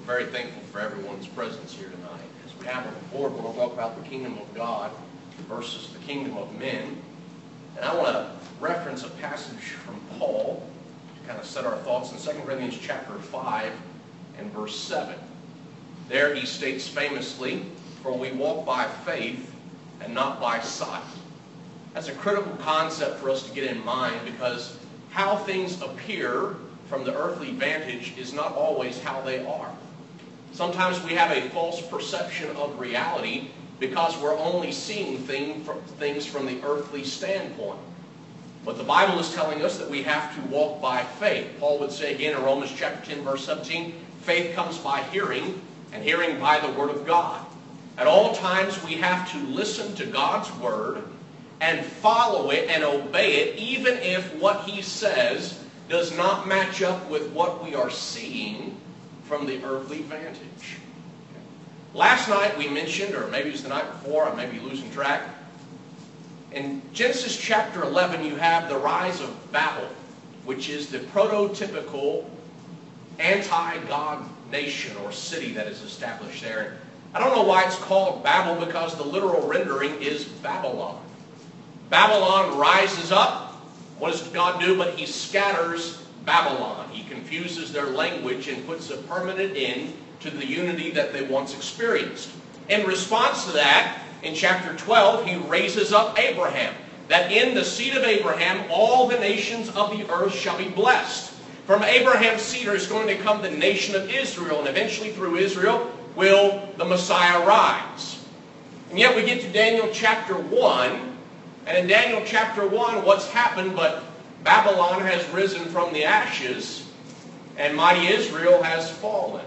very thankful for everyone's presence here tonight. As we have on the board, we're going to talk about the kingdom of God versus the kingdom of men. And I want to reference a passage from Paul to kind of set our thoughts in 2 Corinthians chapter 5 and verse 7. There he states famously, "For we walk by faith and not by sight." That's a critical concept for us to get in mind, because how things appear from the earthly vantage is not always how they are. Sometimes we have a false perception of reality because we're only seeing things from the earthly standpoint. But the Bible is telling us that we have to walk by faith. Paul would say again in Romans chapter 10, verse 17, faith comes by hearing, and hearing by the Word of God. At all times we have to listen to God's Word and follow it and obey it, even if what He says does not match up with what we are seeing from the earthly vantage. Last night we mentioned, or maybe it was the night before, I may be losing track. In Genesis chapter 11 you have the rise of Babel, which is the prototypical anti-God nation or city that is established there. I don't know why it's called Babel, because the literal rendering is Babylon. Babylon rises up. What does God do? But He scatters Babylon. He confuses their language and puts a permanent end to the unity that they once experienced. In response to that, in chapter 12, He raises up Abraham, that in the seed of Abraham all the nations of the earth shall be blessed. From Abraham's seed is going to come the nation of Israel, and eventually through Israel will the Messiah rise. And yet we get to Daniel chapter 1, and in Daniel chapter 1, what's happened but Babylon has risen from the ashes, and mighty Israel has fallen.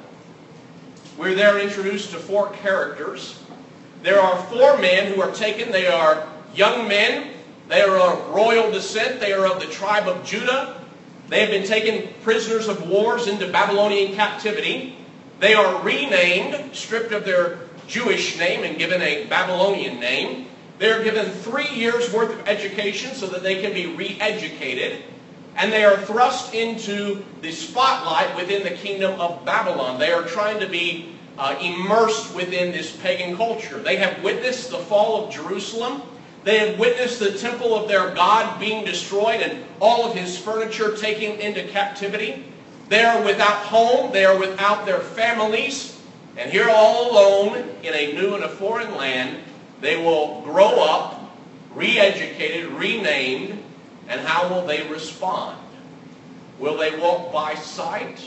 We're there introduced to four characters. There are four men who are taken. They are young men. They are of royal descent. They are of the tribe of Judah. They have been taken prisoners of wars into Babylonian captivity. They are renamed, stripped of their Jewish name and given a Babylonian name. They are given 3 years' worth of education so that they can be re-educated. And they are thrust into the spotlight within the kingdom of Babylon. They are trying to be immersed within this pagan culture. They have witnessed the fall of Jerusalem. They have witnessed the temple of their God being destroyed and all of His furniture taken into captivity. They are without home. They are without their families. And here all alone in a new and a foreign land, they will grow up, re-educated, renamed, and how will they respond? Will they walk by sight,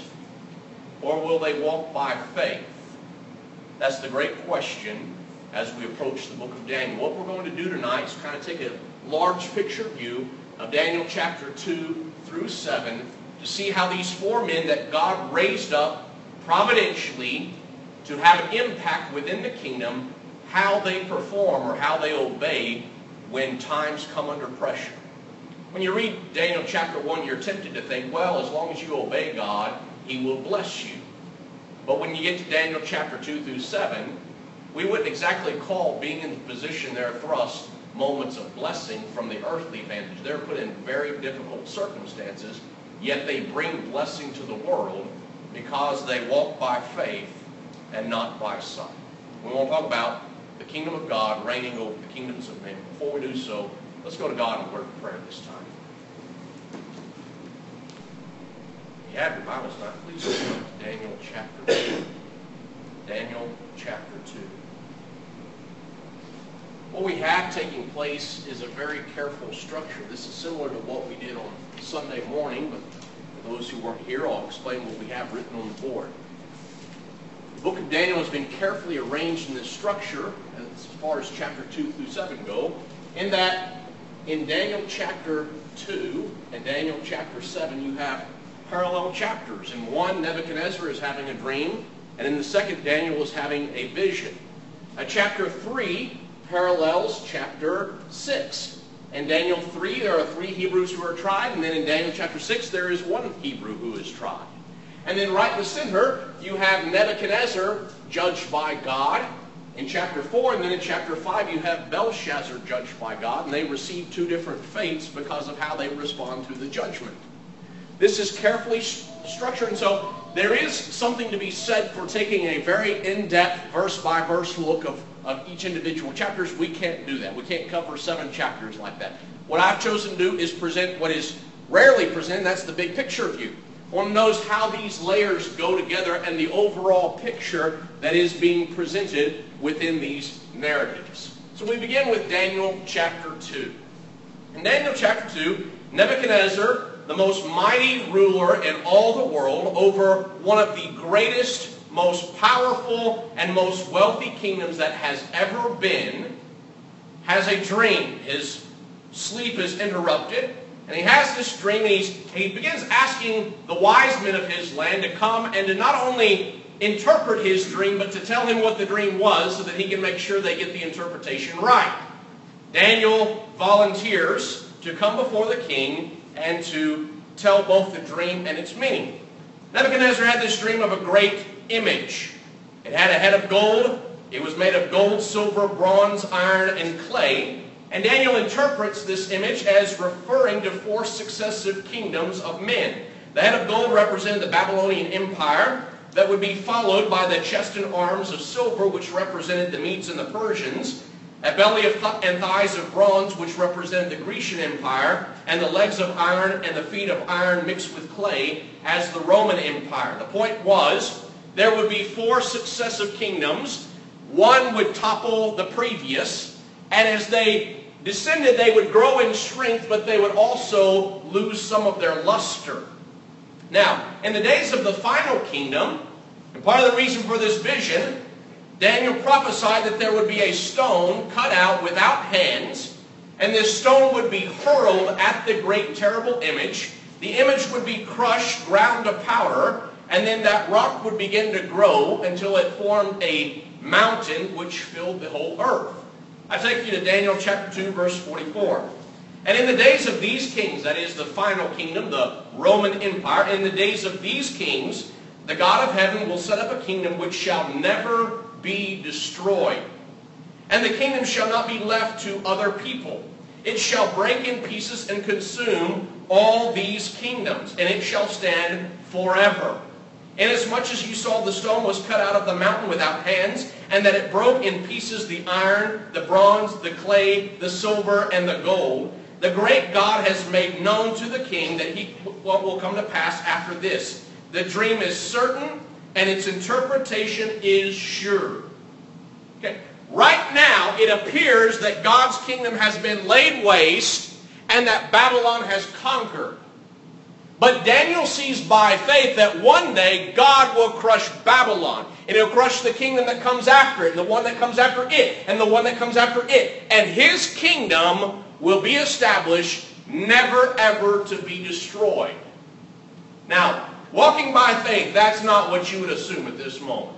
or will they walk by faith? That's the great question as we approach the book of Daniel. What we're going to do tonight is kind of take a large picture view of Daniel chapter 2 through 7 to see how these four men that God raised up providentially to have an impact within the kingdom, how they perform or how they obey when times come under pressure. When you read Daniel chapter 1, you're tempted to think, well, as long as you obey God, He will bless you. But when you get to Daniel chapter 2 through 7, we wouldn't exactly call being in the position they're thrust moments of blessing from the earthly vantage. They're put in very difficult circumstances, yet they bring blessing to the world because they walk by faith and not by sight. We want to talk about the kingdom of God reigning over the kingdoms of men. Before we do so, let's go to God in a word of prayer this time. If you have your Bibles tonight, please open up to Daniel chapter 2. Daniel chapter 2. What we have taking place is a very careful structure. This is similar to what we did on Sunday morning, but for those who weren't here, I'll explain what we have written on the board. The book of Daniel has been carefully arranged in this structure as far as chapter 2 through 7 go, in that in Daniel chapter 2 and Daniel chapter 7 you have parallel chapters. In one, Nebuchadnezzar is having a dream, and in the second, Daniel is having a vision. Chapter 3 parallels chapter 6. In Daniel 3, there are 3 Hebrews who are tried, and then in Daniel chapter 6, there is 1 Hebrew who is tried. And then right in the center, you have Nebuchadnezzar judged by God in chapter 4, and then in chapter 5, you have Belshazzar judged by God, and they receive 2 different fates because of how they respond to the judgment. This is carefully structured, and so there is something to be said for taking a very in-depth, verse-by-verse look of each individual chapters. We can't do that. We can't cover 7 chapters like that. What I've chosen to do is present what is rarely presented, that's the big picture view. One knows how these layers go together and the overall picture that is being presented within these narratives. So we begin with Daniel chapter 2. In Daniel chapter 2, Nebuchadnezzar, the most mighty ruler in all the world, over one of the greatest, most powerful, and most wealthy kingdoms that has ever been, has a dream. His sleep is interrupted, and he has this dream, and he begins asking the wise men of his land to come and to not only interpret his dream, but to tell him what the dream was so that he can make sure they get the interpretation right. Daniel volunteers to come before the king and to tell both the dream and its meaning. Nebuchadnezzar had this dream of a great image. It had a head of gold. It was made of gold, silver, bronze, iron, and clay. And Daniel interprets this image as referring to 4 successive kingdoms of men. The head of gold represented the Babylonian Empire that would be followed by the chest and arms of silver, which represented the Medes and the Persians, a belly and thighs of bronze, which represented the Grecian Empire, and the legs of iron and the feet of iron mixed with clay as the Roman Empire. The point was, there would be 4 successive kingdoms. One would topple the previous, and as they descended, they would grow in strength, but they would also lose some of their luster. Now, in the days of the final kingdom, and part of the reason for this vision, Daniel prophesied that there would be a stone cut out without hands, and this stone would be hurled at the great terrible image. The image would be crushed, ground to powder, and then that rock would begin to grow until it formed a mountain which filled the whole earth. I take you to Daniel chapter 2, verse 44. And in the days of these kings, that is the final kingdom, the Roman Empire, in the days of these kings, the God of heaven will set up a kingdom which shall never be destroyed. And the kingdom shall not be left to other people. It shall break in pieces and consume all these kingdoms, and it shall stand forever. Inasmuch as you saw the stone was cut out of the mountain without hands, and that it broke in pieces the iron, the bronze, the clay, the silver, and the gold, the great God has made known to the king that what will come to pass after this. The dream is certain, and its interpretation is sure. Okay. Right now, it appears that God's kingdom has been laid waste, and that Babylon has conquered. But Daniel sees by faith that one day God will crush Babylon. And He'll crush the kingdom that comes after it, and the one that comes after it, and the one that comes after it. And His kingdom will be established, never ever to be destroyed. Now, walking by faith, that's not what you would assume at this moment.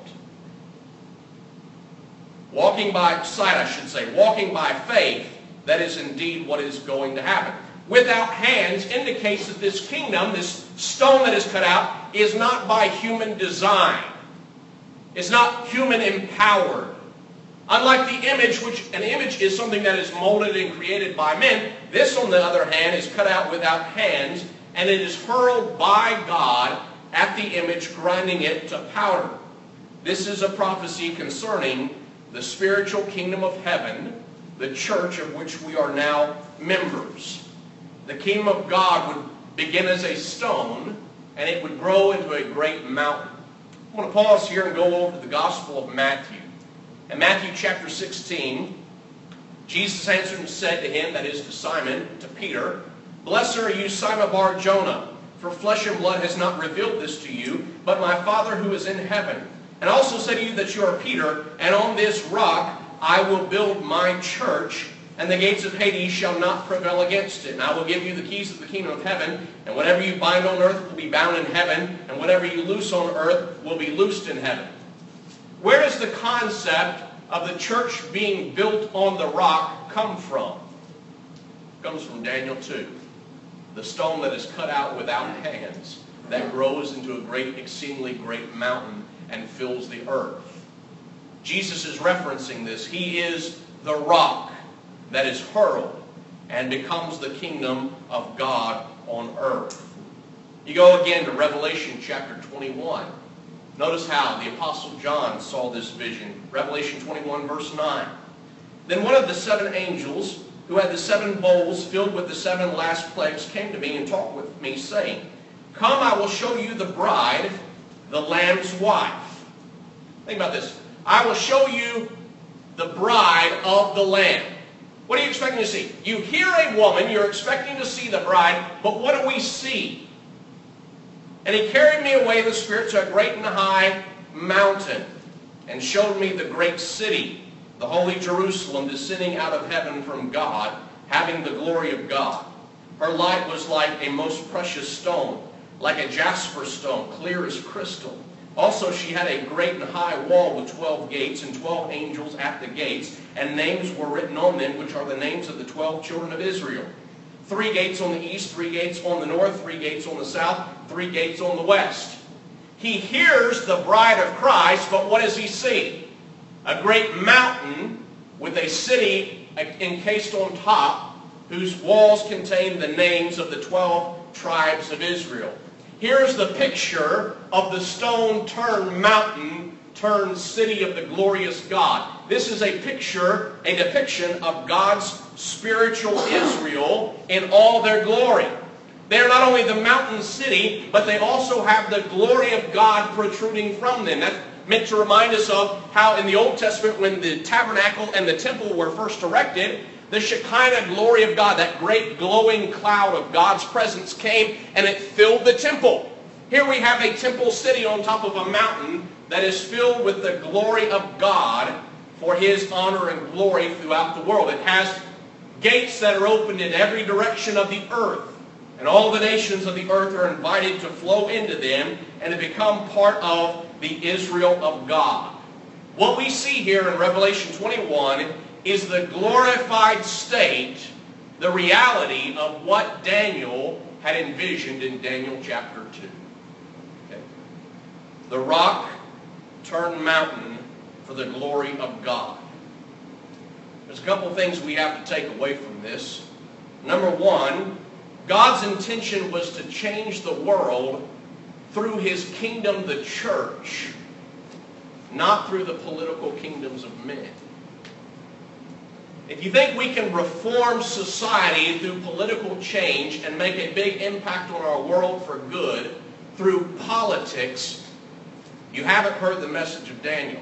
Walking by sight, I should say. Walking by faith, that is indeed what is going to happen. Without hands indicates that this kingdom, this stone that is cut out, is not by human design. It's not human empowered. Unlike the image, which an image is something that is molded and created by men, this on the other hand is cut out without hands, and it is hurled by God at the image, grinding it to powder. This is a prophecy concerning the spiritual kingdom of heaven, the church of which we are now members. The kingdom of God would begin as a stone, and it would grow into a great mountain. I want to pause here and go over to the Gospel of Matthew. In Matthew chapter 16, Jesus answered and said to him, that is to Simon, to Peter, "Blessed are you, Simon Bar-Jonah, for flesh and blood has not revealed this to you, but my Father who is in heaven. And I also say to you that you are Peter, and on this rock I will build my church, and the gates of Hades shall not prevail against it. And I will give you the keys of the kingdom of heaven, and whatever you bind on earth will be bound in heaven, and whatever you loose on earth will be loosed in heaven." Where does the concept of the church being built on the rock come from? It comes from Daniel 2. The stone that is cut out without hands, that grows into a great, exceedingly great mountain and fills the earth. Jesus is referencing this. He is the rock that is hurled and becomes the kingdom of God on earth. You go again to Revelation chapter 21. Notice how the Apostle John saw this vision. Revelation 21 verse 9. Then one of the 7 angels who had the 7 bowls filled with the 7 last plagues came to me and talked with me, saying, Come, I will show you the bride, the Lamb's wife. Think about this. I will show you the bride of the Lamb. What are you expecting to see? You hear a woman, you're expecting to see the bride, but what do we see? And he carried me away in the Spirit to a great and high mountain, and showed me the great city, the holy Jerusalem, descending out of heaven from God, having the glory of God. Her light was like a most precious stone, like a jasper stone, clear as crystal. Also she had a great and high wall with 12 gates, and 12 angels at the gates, and names were written on them, which are the names of the 12 children of Israel. 3 gates on the east, 3 gates on the north, 3 gates on the south, 3 gates on the west. He hears the bride of Christ, but what does he see? A great mountain with a city encased on top, whose walls contain the names of the 12 tribes of Israel. Here's the picture of the stone-turned mountain turned city of the glorious God. This is a picture, a depiction of God's spiritual Israel in all their glory. They are not only the mountain city, but they also have the glory of God protruding from them. That's meant to remind us of how in the Old Testament, when the tabernacle and the temple were first erected, the Shekinah glory of God, that great glowing cloud of God's presence came and it filled the temple. Here we have a temple city on top of a mountain that is filled with the glory of God for His honor and glory throughout the world. It has gates that are opened in every direction of the earth, and all the nations of the earth are invited to flow into them and to become part of the Israel of God. What we see here in Revelation 21 is the glorified state, the reality of what Daniel had envisioned in Daniel chapter 2. Okay. The rock turned mountain for the glory of God. There's a couple of things we have to take away from this. Number one, God's intention was to change the world through His kingdom, the church, not through the political kingdoms of men. If you think we can reform society through political change and make a big impact on our world for good through politics, you haven't heard the message of Daniel.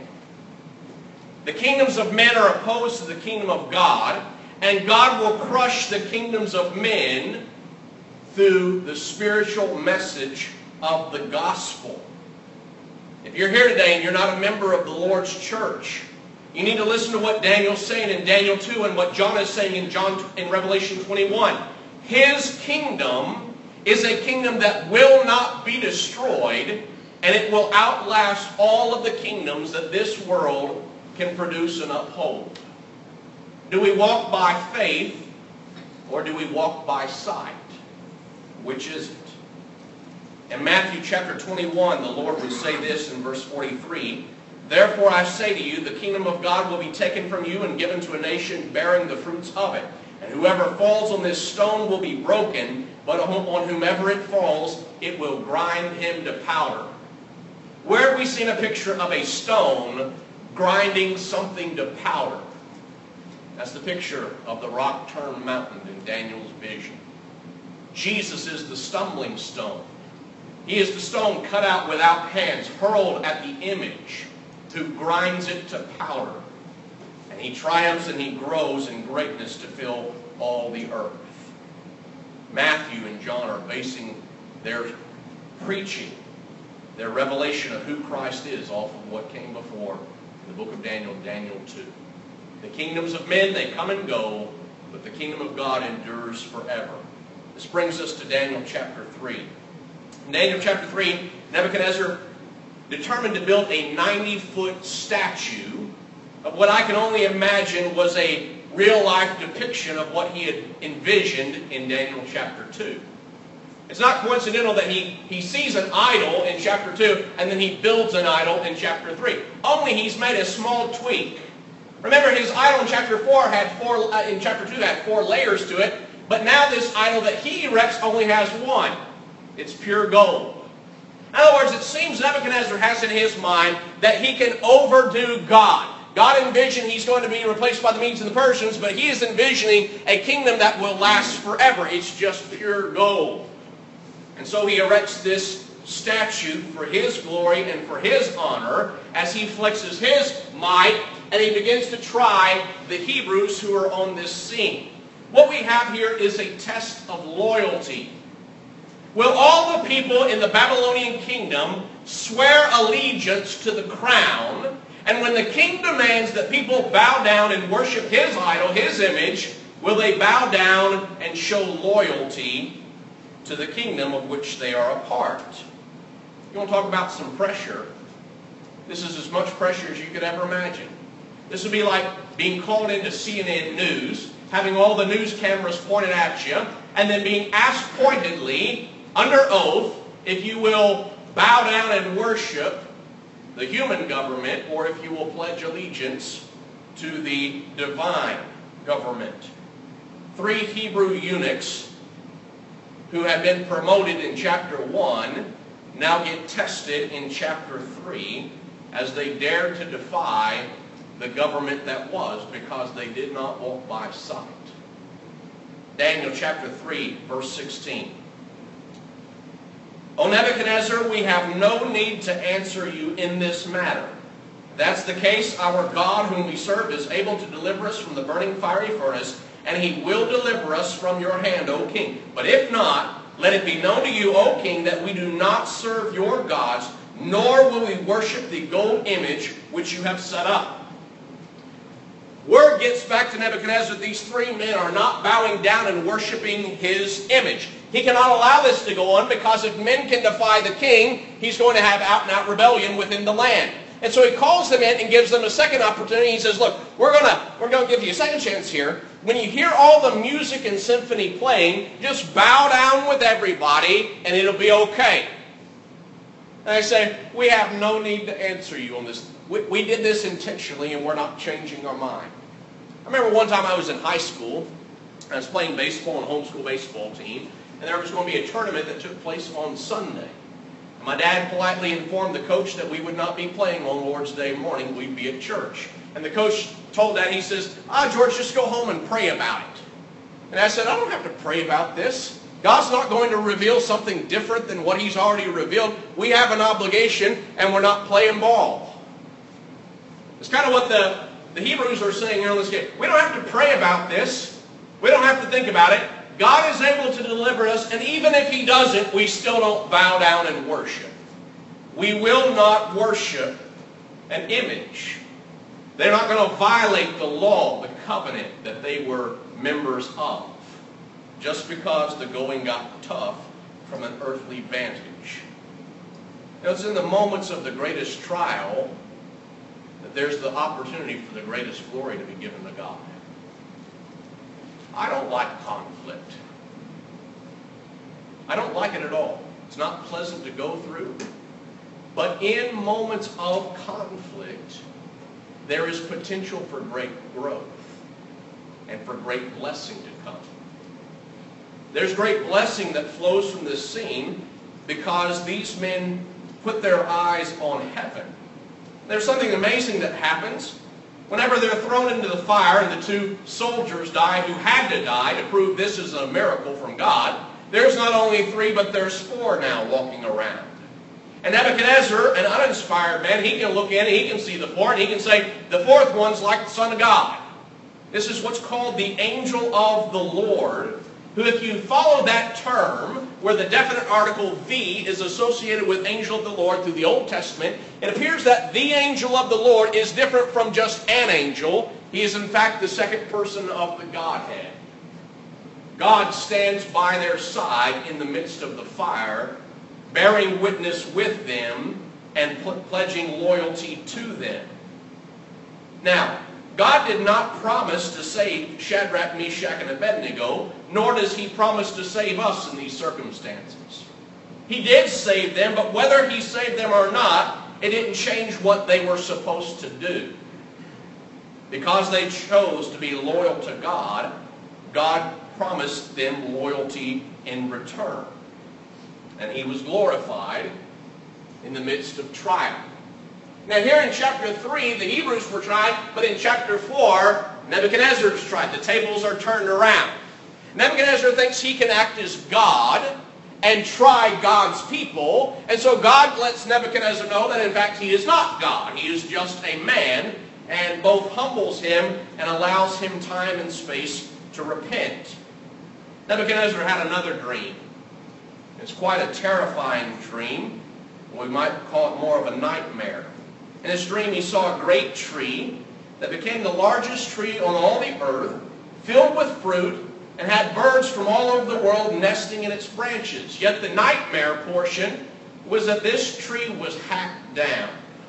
The kingdoms of men are opposed to the kingdom of God, and God will crush the kingdoms of men through the spiritual message of the gospel. If you're here today and you're not a member of the Lord's church, you need to listen to what Daniel's saying in Daniel 2 and what John is saying in Revelation 21. His kingdom is a kingdom that will not be destroyed, and it will outlast all of the kingdoms that this world can produce and uphold. Do we walk by faith, or do we walk by sight? Which is it? In Matthew chapter 21, the Lord would say this in verse 43, Therefore I say to you, the kingdom of God will be taken from you and given to a nation bearing the fruits of it. And whoever falls on this stone will be broken, but on whomever it falls, it will grind him to powder. Where have we seen a picture of a stone grinding something to powder? That's the picture of the rock-turned mountain in Daniel's vision. Jesus is the stumbling stone. He is the stone cut out without hands, hurled at the image, who grinds it to powder. And He triumphs and He grows in greatness to fill all the earth. Matthew and John are basing their preaching, their revelation of who Christ is, off of what came before in the book of Daniel, Daniel 2. The kingdoms of men, they come and go, but the kingdom of God endures forever. This brings us to Daniel chapter 3. In Daniel chapter 3, Nebuchadnezzar determined to build a 90-foot statue of what I can only imagine was a real-life depiction of what he had envisioned in Daniel chapter 2. It's not coincidental that he sees an idol in chapter 2 and then he builds an idol in chapter 3. Only he's made a small tweak. Remember, his idol in chapter 4 in chapter 2 had 4 layers to it, but now this idol that he erects only has 1. It's pure gold. In other words, it seems Nebuchadnezzar has in his mind that he can overdo God. God envisioned he's going to be replaced by the Medes and the Persians, but he is envisioning a kingdom that will last forever. It's just pure gold. And so he erects this statue for his glory and for his honor as he flexes his might, and he begins to try the Hebrews who are on this scene. What we have here is a test of loyalty. Will all the people in the Babylonian kingdom swear allegiance to the crown? And when the king demands that people bow down and worship his idol, his image, will they bow down and show loyalty to the kingdom of which they are a part? You want to talk about some pressure? This is as much pressure as you could ever imagine. This would be like being called into CNN News, having all the news cameras pointed at you, and then being asked pointedly, under oath, if you will bow down and worship the human government, or if you will pledge allegiance to the divine government. 3 Hebrew eunuchs who had been promoted in chapter 1 now get tested in chapter 3 as they dared to defy the government that was, because they did not walk by sight. Daniel chapter 3, verse 16. O Nebuchadnezzar, we have no need to answer you in this matter. If that's the case, our God whom we serve is able to deliver us from the burning fiery furnace, and he will deliver us from your hand, O king. But if not, let it be known to you, O king, that we do not serve your gods, nor will we worship the gold image which you have set up. Word gets back to Nebuchadnezzar, these 3 men are not bowing down and worshiping his image. He cannot allow this to go on, because if men can defy the king, he's going to have out-and-out rebellion within the land. And so he calls them in and gives them a second opportunity. He says, look, we're going to give you a second chance here. When you hear all the music and symphony playing, just bow down with everybody and it'll be okay. And I say, we have no need to answer you on this. We did this intentionally and we're not changing our mind. I remember one time I was in high school. I was playing baseball on a homeschool baseball team. And there was going to be a tournament that took place on Sunday. And my dad politely informed the coach that we would not be playing on Lord's Day morning. We'd be at church. And the coach told Dad, he says, George, just go home and pray about it. And I said, I don't have to pray about this. God's not going to reveal something different than what he's already revealed. We have an obligation, and we're not playing ball. It's kind of what the Hebrews are saying here in this game. We don't have to pray about this. We don't have to think about it. God is able to deliver us, and even if he doesn't, we still don't bow down and worship. We will not worship an image. They're not going to violate the law, the covenant that they were members of, just because the going got tough from an earthly vantage. It's in the moments of the greatest trial that there's the opportunity for the greatest glory to be given to God. I don't like conflict. I don't like it at all. It's not pleasant to go through. But in moments of conflict, there is potential for great growth and for great blessing to come. There's great blessing that flows from this scene because these men put their eyes on heaven. There's something amazing that happens. Whenever they're thrown into the fire and the 2 soldiers die who had to die to prove this is a miracle from God, there's not only 3, but there's 4 now walking around. And Nebuchadnezzar, an uninspired man, he can look in and he can see the 4, and he can say, the 4th one's like the Son of God. This is what's called the angel of the Lord, who, if you follow that term, where the definite article the is associated with angel of the Lord through the Old Testament, it appears that the angel of the Lord is different from just an angel. He is in fact the second person of the Godhead. God stands by their side in the midst of the fire, bearing witness with them and pledging loyalty to them. Now, God did not promise to save Shadrach, Meshach, and Abednego, nor does he promise to save us in these circumstances. He did save them, but whether he saved them or not, it didn't change what they were supposed to do. Because they chose to be loyal to God, God promised them loyalty in return. and he was glorified in the midst of trial. Now here in chapter 3, the Hebrews were tried, but in chapter 4, Nebuchadnezzar is tried. The tables are turned around. Nebuchadnezzar thinks he can act as God and try God's people, and so God lets Nebuchadnezzar know that in fact he is not God. He is just a man, and both humbles him and allows him time and space to repent. Nebuchadnezzar had another dream. It's quite a terrifying dream. We might call it more of a nightmare. In this dream, he saw a great tree that became the largest tree on all the earth, filled with fruit, and had birds from all over the world nesting in its branches. Yet the nightmare portion was that this tree was hacked down.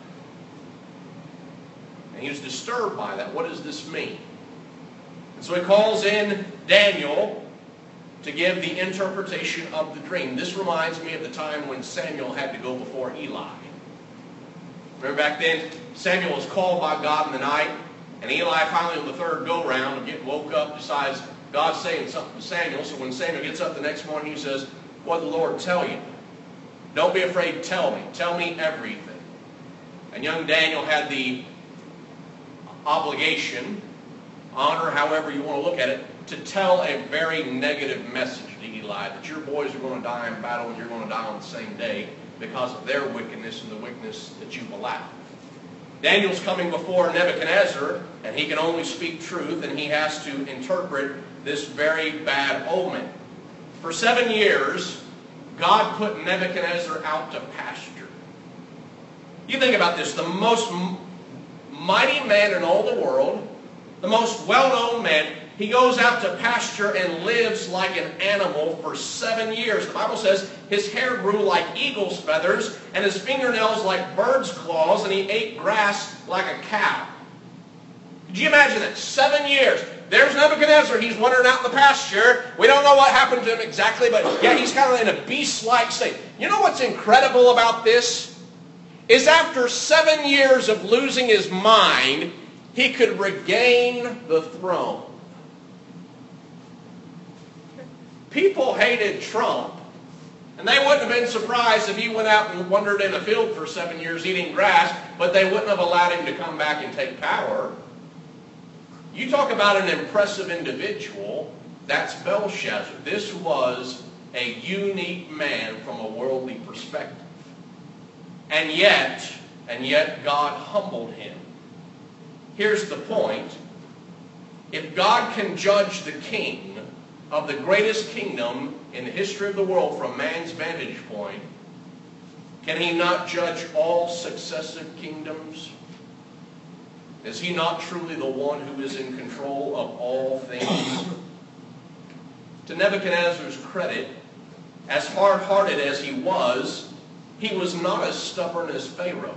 And he was disturbed by that. What does this mean? And so he calls in Daniel to give the interpretation of the dream. This reminds me of the time when Samuel had to go before Eli. Remember back then, Samuel was called by God in the night, and Eli finally on the third go-round of getting woke up decides God's saying something to Samuel. So when Samuel gets up the next morning, he says, "What did the Lord tell you? Don't be afraid, tell me. Tell me everything." And young Daniel had the obligation, honor, however you want to look at it, to tell a very negative message to Eli, that your boys are going to die in battle and you're going to die on the same day because of their wickedness and the wickedness that you've allowed. Daniel's coming before Nebuchadnezzar, and he can only speak truth, and he has to interpret this very bad omen. For 7 years, God put Nebuchadnezzar out to pasture. You think about this, the most mighty man in all the world, the most well-known man, he goes out to pasture and lives like an animal for 7 years. The Bible says his hair grew like eagle's feathers and his fingernails like bird's claws, and he ate grass like a cow. Could you imagine that? 7 years. There's Nebuchadnezzar. He's wandering out in the pasture. We don't know what happened to him exactly, but yeah, he's kind of in a beast-like state. You know what's incredible about this? Is after 7 years of losing his mind, he could regain the throne. People hated Trump, and they wouldn't have been surprised if he went out and wandered in a field for 7 years eating grass, but they wouldn't have allowed him to come back and take power. You talk about an impressive individual, that's Belshazzar. This was a unique man from a worldly perspective. And yet God humbled him. Here's the point. If God can judge the king of the greatest kingdom in the history of the world from man's vantage point, can he not judge all successive kingdoms? Is he not truly the one who is in control of all things? To Nebuchadnezzar's credit, as hard-hearted as he was not as stubborn as Pharaoh.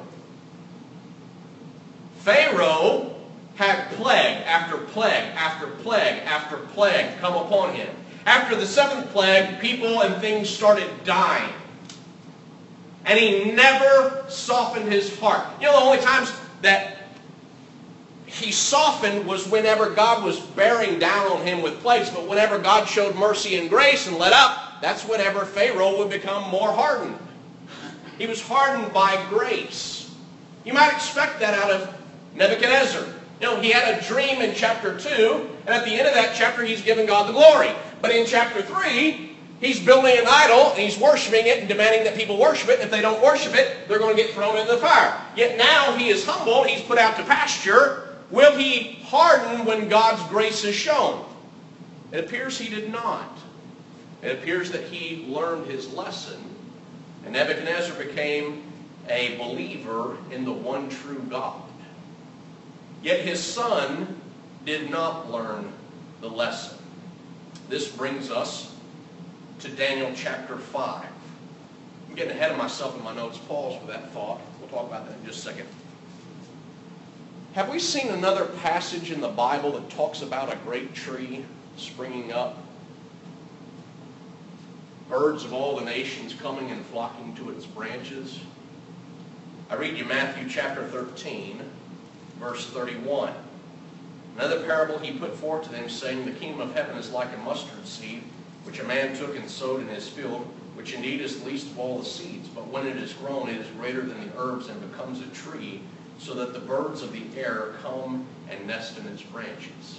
Pharaoh had plague after plague after plague after plague come upon him. After the 7th plague, people and things started dying. And he never softened his heart. You know, the only times that he softened was whenever God was bearing down on him with plagues. But whenever God showed mercy and grace and let up, that's whenever Pharaoh would become more hardened. He was hardened by grace. You might expect that out of Nebuchadnezzar. You know, he had a dream in chapter 2, and at the end of that chapter, he's giving God the glory. But in chapter 3, he's building an idol, and he's worshiping it and demanding that people worship it. And if they don't worship it, they're going to get thrown into the fire. Yet now he is humble, he's put out to pasture. Will he harden when God's grace is shown? It appears he did not. It appears that he learned his lesson, and Nebuchadnezzar became a believer in the one true God. Yet his son did not learn the lesson. This brings us to Daniel chapter 5. I'm getting ahead of myself in my notes. Pause for that thought. We'll talk about that in just a second. Have we seen another passage in the Bible that talks about a great tree springing up? Birds of all the nations coming and flocking to its branches? I read you Matthew chapter 13, verse 31. Another parable he put forth to them, saying, the kingdom of heaven is like a mustard seed, which a man took and sowed in his field, which which indeed is the least of all the seeds, but when it is grown, it is greater than the herbs and becomes a tree, so that the birds of the air come and nest in its branches.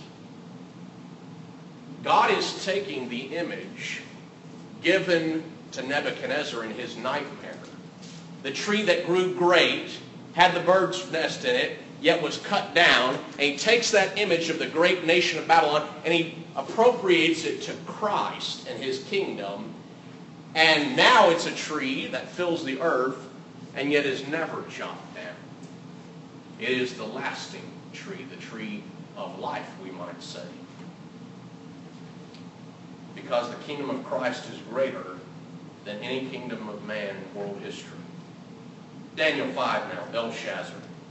God is taking the image given to Nebuchadnezzar in his nightmare. The tree that grew great, had the birds nest in it, yet was cut down, and he takes that image of the great nation of Babylon and he appropriates it to Christ and his kingdom, and now it's a tree that fills the earth and yet is never chopped down. It is the lasting tree, the tree of life, we might say. Because the kingdom of Christ is greater than any kingdom of man in world history. Daniel 5 now, Belshazzar.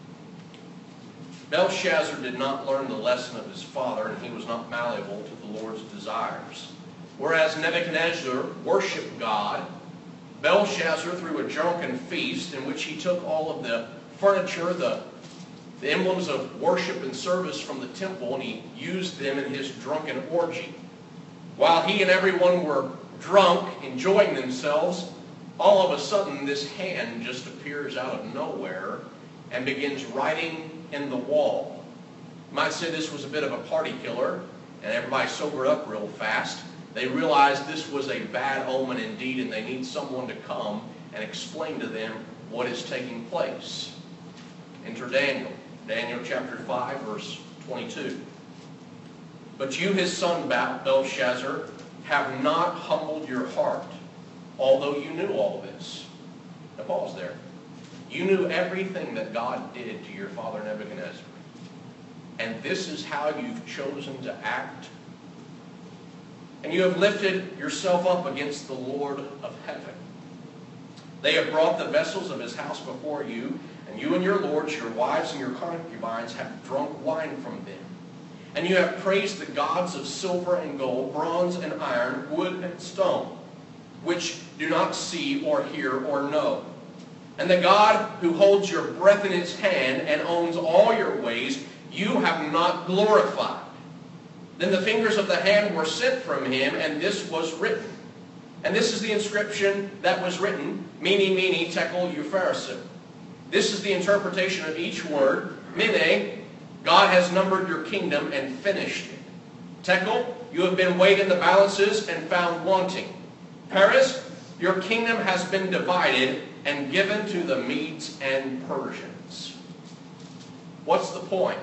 Belshazzar did not learn the lesson of his father, and he was not malleable to the Lord's desires. Whereas Nebuchadnezzar worshipped God, Belshazzar threw a drunken feast in which he took all of the furniture, the emblems of worship and service from the temple, and he used them in his drunken orgy. While he and everyone were drunk, enjoying themselves, all of a sudden this hand just appears out of nowhere and begins writing in the wall. You might say this was a bit of a party killer, and everybody sobered up real fast. They realized this was a bad omen indeed, and they need someone to come and explain to them what is taking place. Enter Daniel. Daniel chapter 5, verse 22. But you, his son Belshazzar, have not humbled your heart, although you knew all this. Now pause there. You knew everything that God did to your father Nebuchadnezzar. And this is how you've chosen to act. And you have lifted yourself up against the Lord of heaven. They have brought the vessels of his house before you, and you and your lords, your wives and your concubines, have drunk wine from them. And you have praised the gods of silver and gold, bronze and iron, wood and stone, which do not see or hear or know. And the God who holds your breath in his hand and owns all your ways, you have not glorified. Then the fingers of the hand were sent from him, and this was written. And this is the inscription that was written, Mene, Mene, Tekel, Upharsin. This is the interpretation of each word. Mene, God has numbered your kingdom and finished it. Tekel, you have been weighed in the balances and found wanting. Peres, your kingdom has been divided and given to the Medes and Persians. What's the point?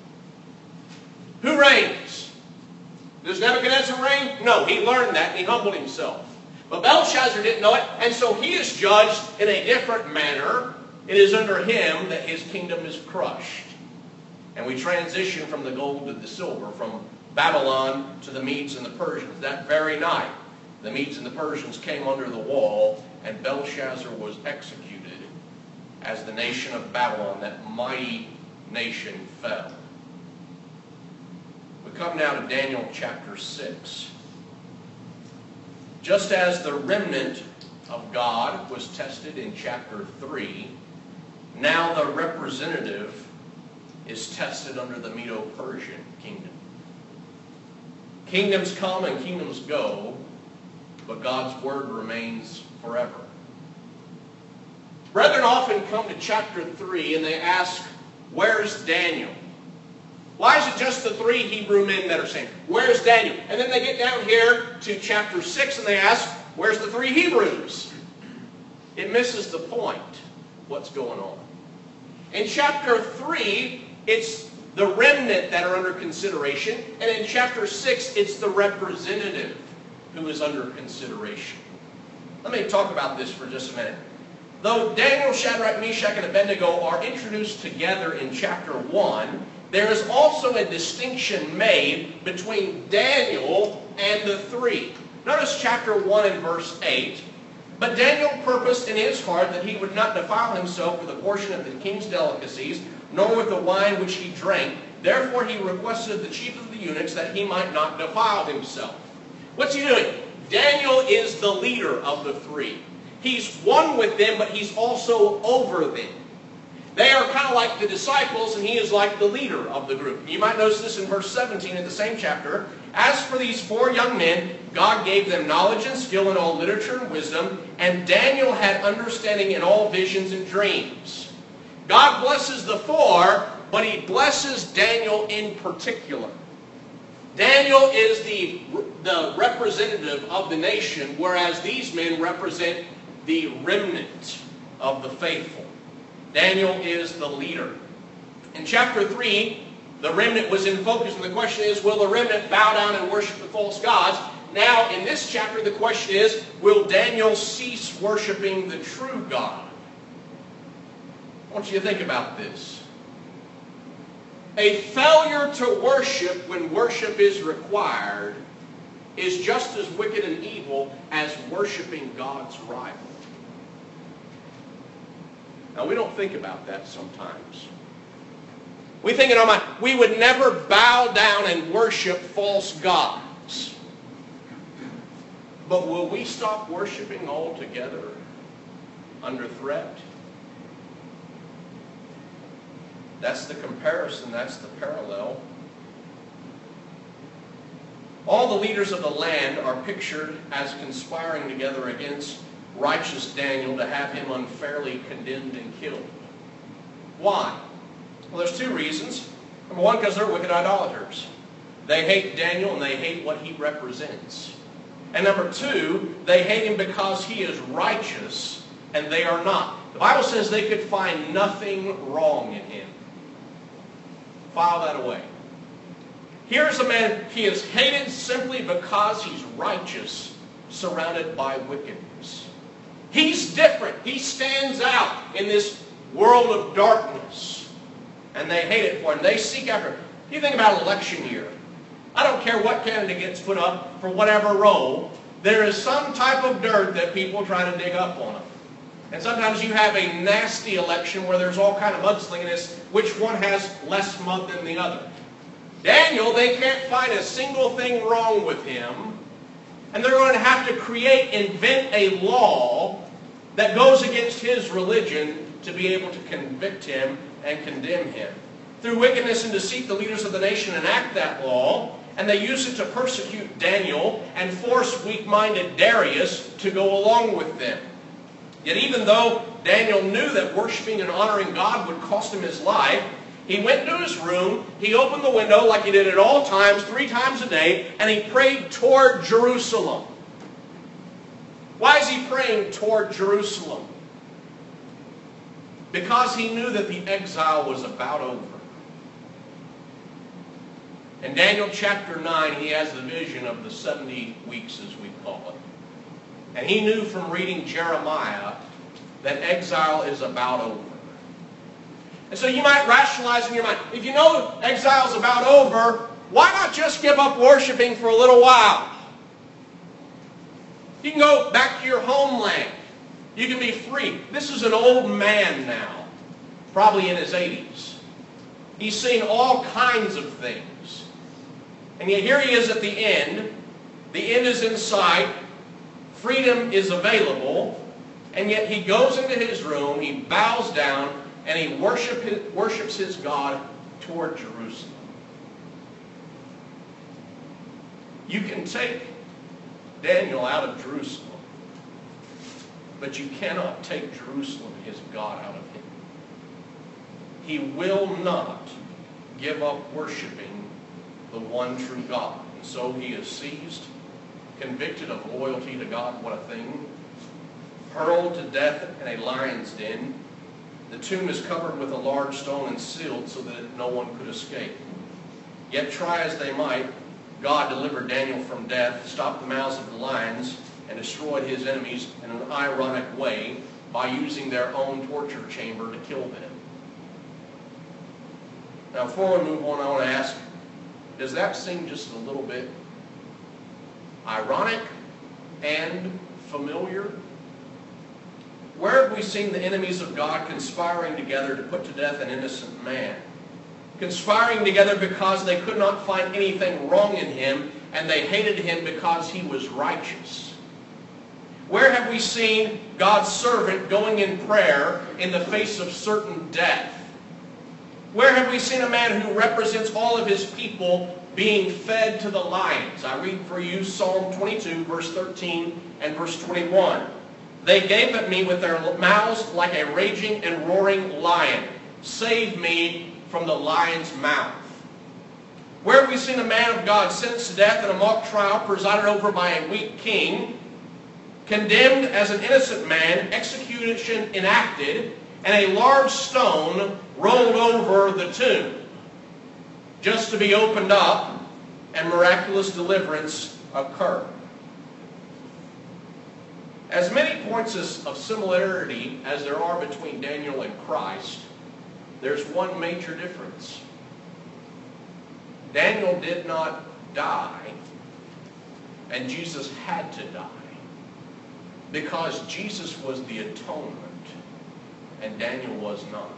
Who reigns? Does Nebuchadnezzar reign? No, he learned that and he humbled himself. But Belshazzar didn't know it, and so he is judged in a different manner. It is under him that his kingdom is crushed. And we transition from the gold to the silver, from Babylon to the Medes and the Persians. That very night, the Medes and the Persians came under the wall, and Belshazzar was executed as the nation of Babylon, that mighty nation, fell. We come now to Daniel chapter 6. Just as the remnant of God was tested in chapter 3, now the representative is tested under the Medo-Persian kingdom. Kingdoms come and kingdoms go, but God's word remains forever. Brethren often come to chapter 3 and they ask, where's Daniel? Why is it just the 3 Hebrew men that are saying, where's Daniel? And then they get down here to chapter 6 and they ask, where's the 3 Hebrews? It misses the point. What's going on? In chapter 3, it's the remnant that are under consideration. And in chapter 6, it's the representative who is under consideration. Let me talk about this for just a minute. Though Daniel, Shadrach, Meshach, and Abednego are introduced together in chapter 1, there is also a distinction made between Daniel and the 3. Notice chapter 1 and verse 8. But Daniel purposed in his heart that he would not defile himself with a portion of the king's delicacies, nor with the wine which he drank. Therefore he requested of the chief of the eunuchs that he might not defile himself. What's he doing? Daniel is the leader of the 3. He's one with them, but he's also over them. They are kind of like the disciples, and he is like the leader of the group. You might notice this in verse 17 of the same chapter. As for these 4 young men, God gave them knowledge and skill in all literature and wisdom, and Daniel had understanding in all visions and dreams. God blesses the 4, but He blesses Daniel in particular. Daniel is the representative of the nation, whereas these men represent the remnant of the faithful. Daniel is the leader. In chapter 3, the remnant was in focus, and the question is, will the remnant bow down and worship the false gods? Now, in this chapter, the question is, will Daniel cease worshiping the true God? I want you to think about this. A failure to worship when worship is required is just as wicked and evil as worshiping God's rival. Now, we don't think about that sometimes. We think in our mind, we would never bow down and worship false gods. But will we stop worshiping altogether under threat? That's the comparison, that's the parallel. All the leaders of the land are pictured as conspiring together against righteous Daniel to have him unfairly condemned and killed. Why? Well, there's 2 reasons. Number 1, because they're wicked idolaters. They hate Daniel and they hate what he represents. And number 2, they hate him because he is righteous and they are not. The Bible says they could find nothing wrong in him. File that away. Here's a man, he is hated simply because he's righteous, surrounded by wickedness. He's different. He stands out in this world of darkness. And they hate it for him. They seek after him. You think about election year. I don't care what candidate gets put up for whatever role. There is some type of dirt that people try to dig up on them. And sometimes you have a nasty election where there's all kind of mudslinging as which one has less mud than the other. Daniel, they can't find a single thing wrong with him. And they're going to have to invent a law that goes against his religion to be able to convict him and condemn him. Through wickedness and deceit, the leaders of the nation enact that law, and they use it to persecute Daniel and force weak-minded Darius to go along with them. Yet even though Daniel knew that worshiping and honoring God would cost him his life, he went into his room, he opened the window like he did at all times, 3 times a day, and he prayed toward Jerusalem. Why is he praying toward Jerusalem? Because he knew that the exile was about over. In Daniel chapter 9, he has the vision of the 70 weeks, as we call it. And he knew from reading Jeremiah that exile is about over. And so you might rationalize in your mind, if you know exile is about over, why not just give up worshiping for a little while? You can go back to your homeland. You can be free. This is an old man now, probably in his 80s. He's seen all kinds of things. And yet here he is at the end. The end is in sight. Freedom is available. And yet he goes into his room, he bows down, and he worships his God toward Jerusalem. You can take Daniel out of Jerusalem, but you cannot take Jerusalem, his God, out of him. He will not give up worshiping the one true God. And so he is seized, convicted of loyalty to God, what a thing, hurled to death in a lion's den. The tomb is covered with a large stone and sealed so that no one could escape. Yet try as they might, God delivered Daniel from death, stopped the mouths of the lions, and destroyed his enemies in an ironic way by using their own torture chamber to kill them. Now, before we move on, I want to ask, does that seem just a little bit ironic and familiar? Where have we seen the enemies of God conspiring together to put to death an innocent man? Conspiring together because they could not find anything wrong in him, and they hated him because he was righteous. Where have we seen God's servant going in prayer in the face of certain death? Where have we seen a man who represents all of his people being fed to the lions. I read for you Psalm 22, verse 13 and verse 21. They gave at me with their mouths like a raging and roaring lion. Save me from the lion's mouth. Where have we seen a man of God sentenced to death in a mock trial presided over by a weak king, condemned as an innocent man, execution enacted, and a large stone rolled over the tomb, just to be opened up and miraculous deliverance occur? As many points of similarity as there are between Daniel and Christ, there's one major difference. Daniel did not die, and Jesus had to die, because Jesus was the atonement, and Daniel was not.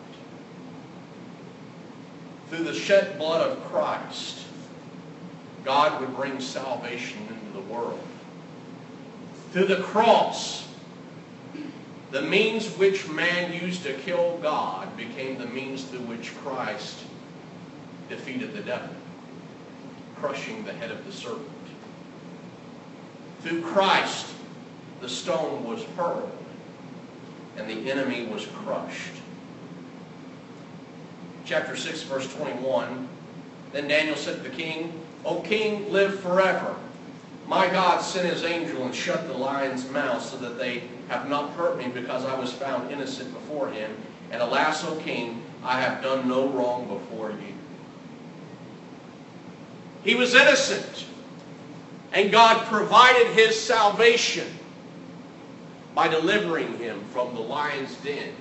Through the shed blood of Christ, God would bring salvation into the world. Through the cross, the means which man used to kill God became the means through which Christ defeated the devil, crushing the head of the serpent. Through Christ, the stone was hurled, and the enemy was crushed. Chapter 6, verse 21, Then Daniel said to the king, O king, live forever. My God sent his angel and shut the lion's mouth so that they have not hurt me, because I was found innocent before him. And alas, O king, I have done no wrong before you. He was innocent, and God provided his salvation by delivering him from the lion's den.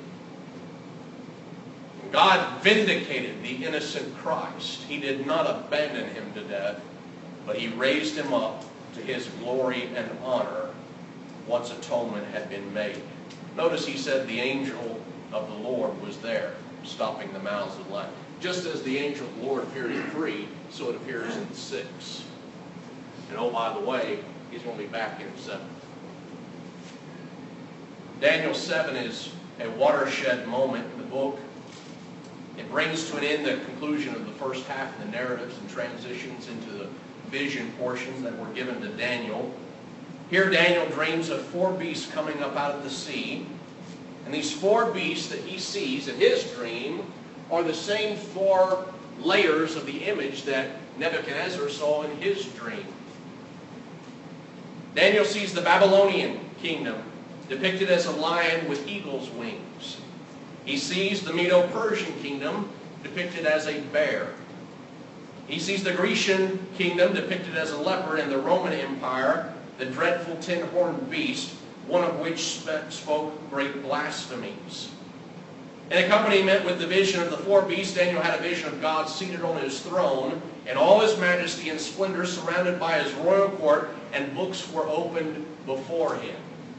God vindicated the innocent Christ. He did not abandon him to death, but he raised him up to his glory and honor once atonement had been made. Notice he said the angel of the Lord was there, stopping the mouths of the lion. Just as the angel of the Lord appeared in 3, so it appears in 6. And oh, by the way, he's going to be back in 7. Daniel 7 is a watershed moment in the book. It brings to an end the conclusion of the first half of the narratives and transitions into the vision portions that were given to Daniel. Here Daniel dreams of 4 beasts coming up out of the sea. And these 4 beasts that he sees in his dream are the same 4 layers of the image that Nebuchadnezzar saw in his dream. Daniel sees the Babylonian kingdom depicted as a lion with eagle's wings. He sees the Medo-Persian kingdom depicted as a bear. He sees the Grecian kingdom depicted as a leopard, and the Roman Empire, the dreadful 10-horned beast, one of which spoke great blasphemies. In accompaniment with the vision of the 4 beasts, Daniel had a vision of God seated on his throne in all his majesty and splendor, surrounded by his royal court, and books were opened before him.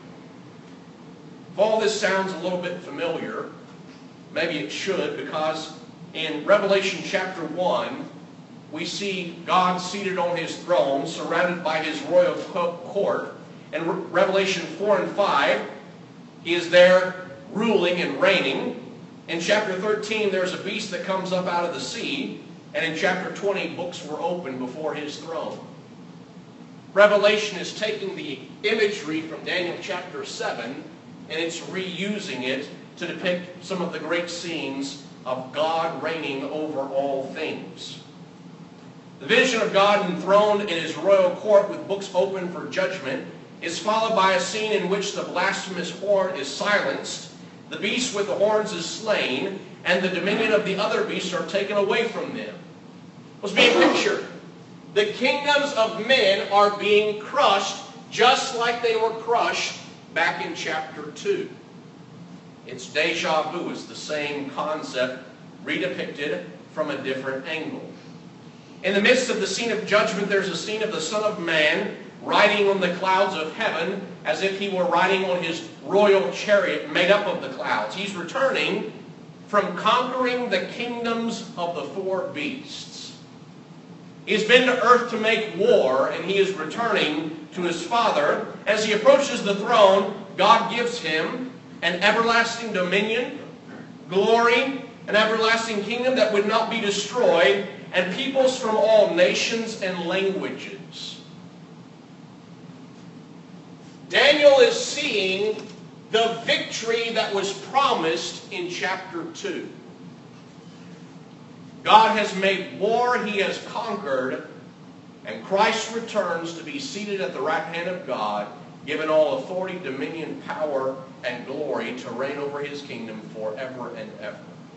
If all this sounds a little bit familiar, maybe it should, because in Revelation chapter 1, we see God seated on his throne, surrounded by his royal court. In Revelation 4 and 5, he is there ruling and reigning. In chapter 13, there's a beast that comes up out of the sea. And in chapter 20, books were opened before his throne. Revelation is taking the imagery from Daniel chapter 7, and it's reusing it to depict some of the great scenes of God reigning over all things. The vision of God enthroned in his royal court with books open for judgment is followed by a scene in which the blasphemous horn is silenced, the beast with the horns is slain, and the dominion of the other beasts are taken away from them. What's being pictured? The kingdoms of men are being crushed just like they were crushed back in chapter 2. It's deja vu. It's the same concept redepicted from a different angle. In the midst of the scene of judgment, there's a scene of the Son of Man riding on the clouds of heaven as if he were riding on his royal chariot made up of the clouds. He's returning from conquering the kingdoms of the 4 beasts. He's been to earth to make war, and he is returning to his Father. As he approaches the throne, God gives him an everlasting dominion, glory, an everlasting kingdom that would not be destroyed, and peoples from all nations and languages. Daniel is seeing the victory that was promised in chapter 2. God has made war, He has conquered, and Christ returns to be seated at the right hand of God, given all authority, dominion, power, and glory to reign over His kingdom forever and ever.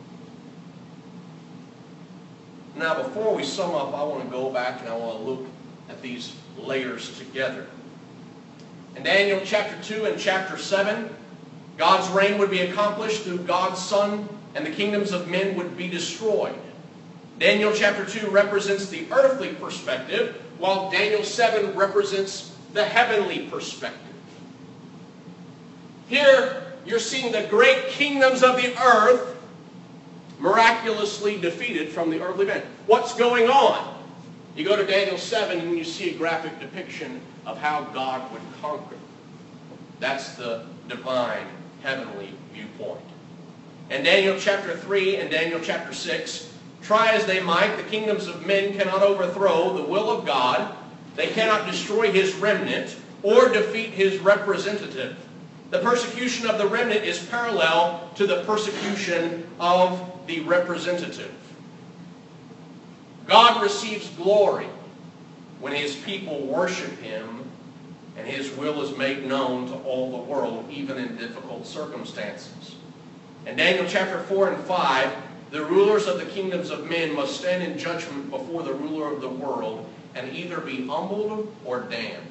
Now, before we sum up, I want to go back and I want to look at these layers together. In Daniel chapter 2 and chapter 7, God's reign would be accomplished through God's Son, and the kingdoms of men would be destroyed. Daniel chapter 2 represents the earthly perspective, while Daniel 7 represents the heavenly perspective. Here, you're seeing the great kingdoms of the earth miraculously defeated from the earthly men. What's going on? You go to Daniel 7 and you see a graphic depiction of how God would conquer. That's the divine, heavenly viewpoint. In Daniel chapter 3 and Daniel chapter 6, try as they might, the kingdoms of men cannot overthrow the will of God. They cannot destroy His remnant or defeat His representative. The persecution of the remnant is parallel to the persecution of the representative. God receives glory when His people worship Him, and His will is made known to all the world, even in difficult circumstances. In Daniel chapter 4 and 5, the rulers of the kingdoms of men must stand in judgment before the ruler of the world and either be humbled or damned.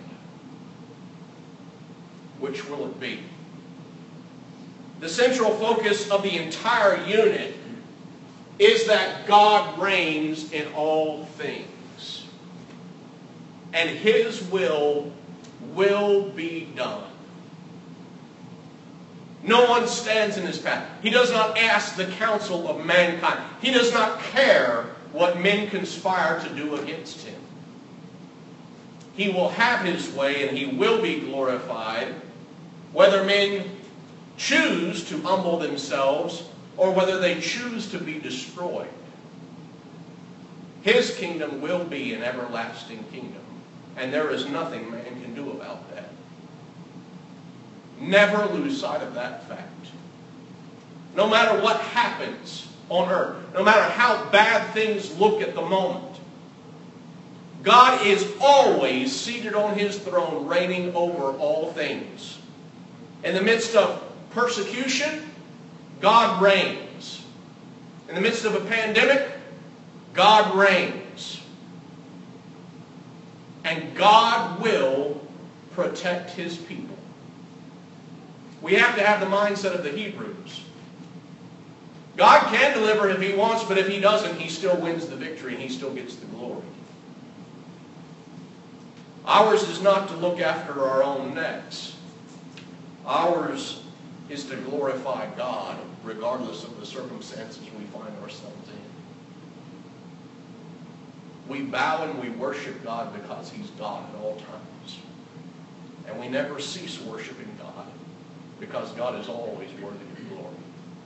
Which will it be? The central focus of the entire unit is that God reigns in all things, and His will be done. No one stands in His path. He does not ask the counsel of mankind. He does not care what men conspire to do against Him. He will have His way and He will be glorified, whether men choose to humble themselves or whether they choose to be destroyed. His kingdom will be an everlasting kingdom, and there is nothing man can do about that. Never lose sight of that fact. No matter what happens on earth, no matter how bad things look at the moment, God is always seated on His throne, reigning over all things. In the midst of persecution, God reigns. In the midst of a pandemic, God reigns. And God will protect His people. We have to have the mindset of the Hebrews. God can deliver if He wants, but if He doesn't, He still wins the victory and He still gets the glory. Ours is not to look after our own necks. Ours is to glorify God regardless of the circumstances we find ourselves in. We bow and we worship God because He's God at all times. And we never cease worshiping God because God is always worthy of glory.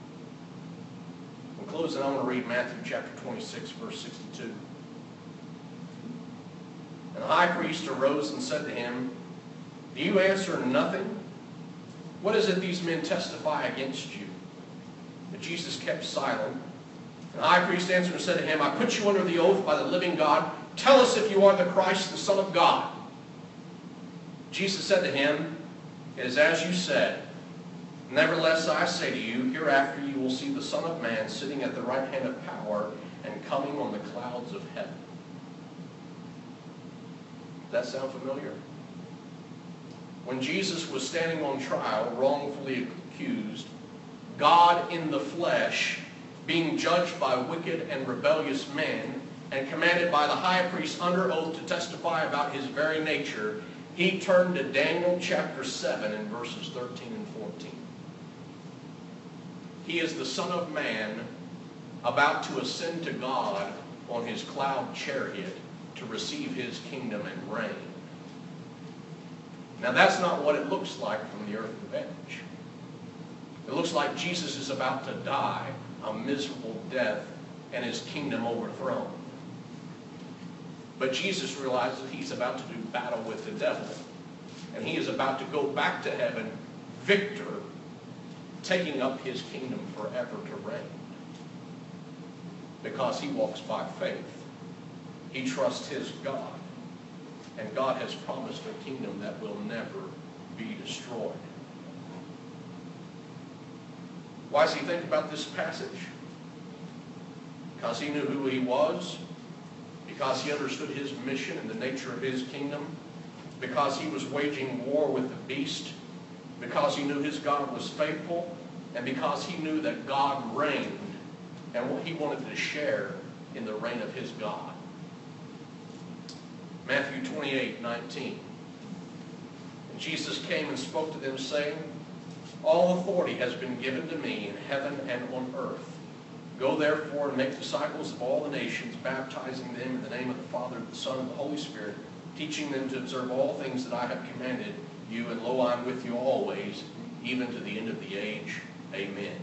In closing, I want to read Matthew chapter 26, verse 62. And the high priest arose and said to Him, "Do you answer nothing? What is it these men testify against you?" But Jesus kept silent. And the high priest answered and said to Him, "I put you under the oath by the living God. Tell us if you are the Christ, the Son of God." Jesus said to him, "It is as you said. Nevertheless, I say to you, hereafter you will see the Son of Man sitting at the right hand of power and coming on the clouds of heaven." Does that sound familiar? When Jesus was standing on trial, wrongfully accused, God in the flesh, being judged by wicked and rebellious men, and commanded by the high priest under oath to testify about His very nature, He turned to Daniel chapter 7 and verses 13 and 14. He is the Son of Man about to ascend to God on His cloud chariot to receive His kingdom and reign. Now that's not what it looks like from the earthly bench. It looks like Jesus is about to die a miserable death and his kingdom overthrown. But Jesus realizes that he's about to do battle with the devil. And he is about to go back to heaven, victor, taking up his kingdom forever to reign. Because he walks by faith. He trusts his God. And God has promised a kingdom that will never be destroyed. Why does he think about this passage? Because he knew who he was. Because he understood his mission and the nature of his kingdom. Because he was waging war with the beast. Because he knew his God was faithful. And because he knew that God reigned and what he wanted to share in the reign of his God. Matthew 28:19. And Jesus came and spoke to them, saying, all authority has been given to me in heaven and on earth. Go therefore and make disciples of all the nations, baptizing them in the name of the Father, the Son, and the Holy Spirit, teaching them to observe all things that I have commanded you, and lo, I am with you always, even to the end of the age. Amen.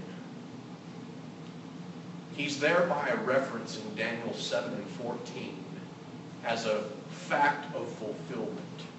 He's thereby referencing Daniel 7:14 as a fact of fulfillment.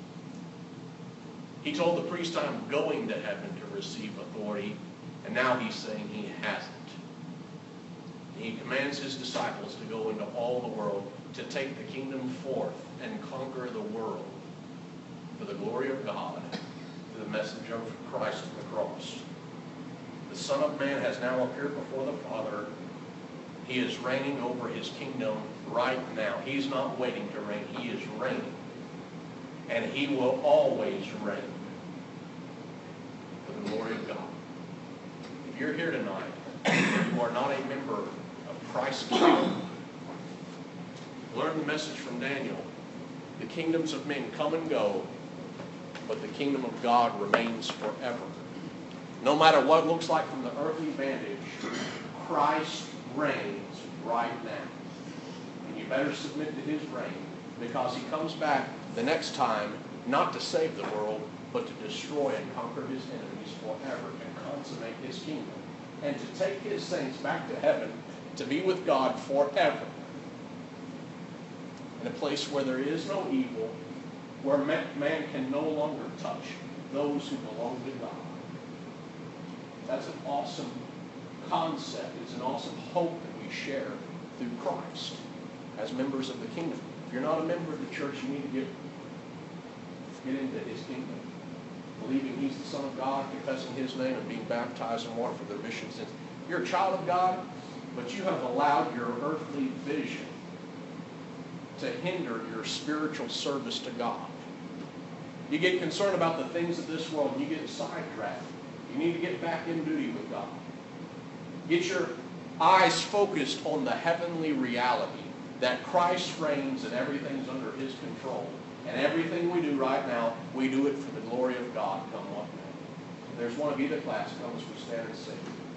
He told the priest, I'm going to heaven to receive authority, and now he's saying he hasn't. He commands his disciples to go into all the world, to take the kingdom forth and conquer the world for the glory of God, through the message of Christ on the cross. The Son of Man has now appeared before the Father. He is reigning over his kingdom right now. He's not waiting to reign. He is reigning. And he will always reign for the glory of God. If you're here tonight, you are not a member of Christ's kingdom, learn the message from Daniel. The kingdoms of men come and go, but the kingdom of God remains forever. No matter what it looks like from the earthly vantage, Christ reigns right now. And you better submit to his reign, because he comes back the next time not to save the world, but to destroy and conquer his enemies forever and consummate his kingdom. And to take his saints back to heaven to be with God forever. In a place where there is no evil, where man can no longer touch those who belong to God. That's an awesome concept. It's an awesome hope that we share through Christ as members of the kingdom. If you're not a member of the church, you need to get into his kingdom. Believing he's the Son of God, confessing his name, and being baptized in water for the remission of sins. You're a child of God, but you have allowed your earthly vision to hinder your spiritual service to God. You get concerned about the things of this world, and you get sidetracked. You need to get back in duty with God. Get your eyes focused on the heavenly reality that Christ reigns and everything's under his control. And everything we do right now, we do it for the glory of God, come what may. If there's one of you that class, come as we stand and sing.